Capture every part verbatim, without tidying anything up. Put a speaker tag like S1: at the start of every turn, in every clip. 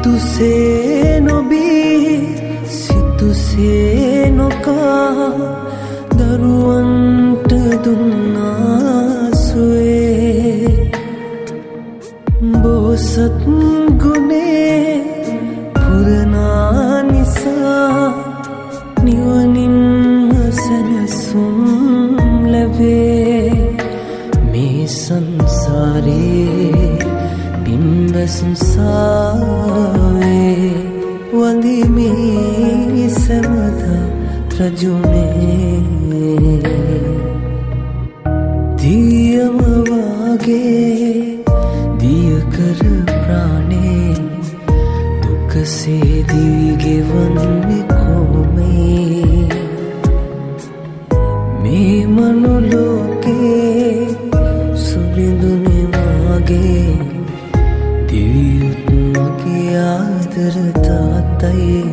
S1: සිතුසේ නොබී සිතුසේ නොකා දරුවන්ට දුන්නාසුවේ බෝසත් ගුණේ පුරනා නිසා නිවනින් සැනසුම් ලැබේ මේ සංසාරේ පින්බ සංසාවේ වඳිමි සමදා රජුනේ දියම වාගේ දිය කර ප්‍රාණේ දුකසේ දිවිගෙවන්නේ කොමේ මේ මනුලෝකේ සුරිඳුනේ මාගේ දිවියුත් මගේ ආදර තාත්තයි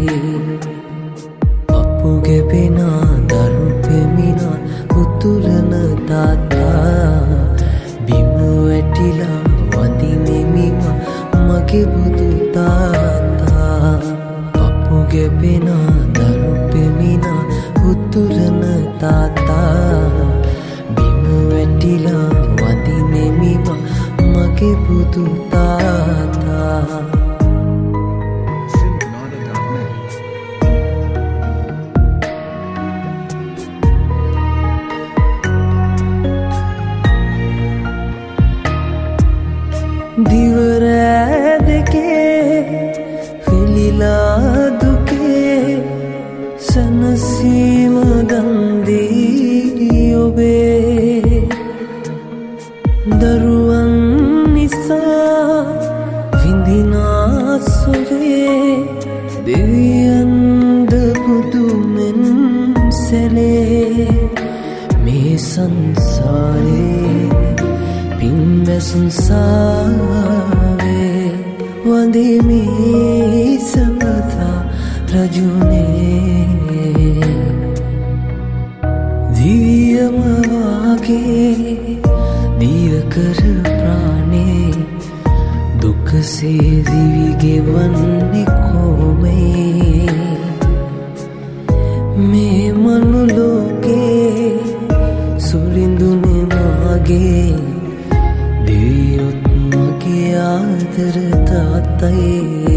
S1: අපුගේ පිනා දරු පෙමිනා උතුරන තාත්තා බිම වැටිලා වඳිනෙමිමා මගේ බුදු තාත්තා අපුගේ පිනා දරු පෙමිනා උතුරන තාත්තා බිම වැටිලා වඳිනෙමිමා මගේ බුදු තාත්තා දිවරෑ දෙකේ පිළිලා දුකේ සනසීම දන්දී ඔබේ දරුවන් නිසා විඳිනා සොවේ දෙවියන්ද බුදුමෙන් සැලේ මේ සංසාරේ පින්බ සංසාවේ වඳිමි සමදා රජුනේ දියම වාගේ දිය කර ප්‍රාණේ දුකසේ දිවිගෙවන්නේ කොමේ මේ මනුලෝකේ සුරිඳුනේ මාගේ දියුත් මගේ ආදර තාත්තයි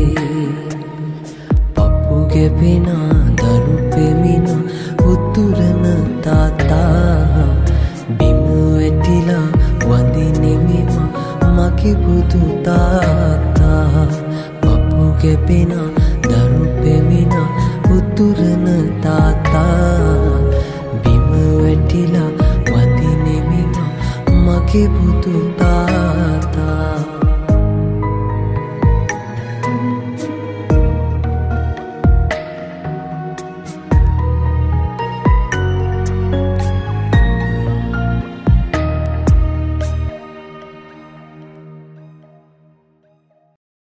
S1: පපුගේ පිනා දරු පෙමිනා උතුරන තාත්තා බිම වැටිලා වඳිනෙමිමා මගේ බුදු තාත්තා පපුගේ පිනා දරු පෙමිනා උතුරන තාත්තා බිම වැටිලා වඳිනෙමිමා මගේ බුදු තාත්තා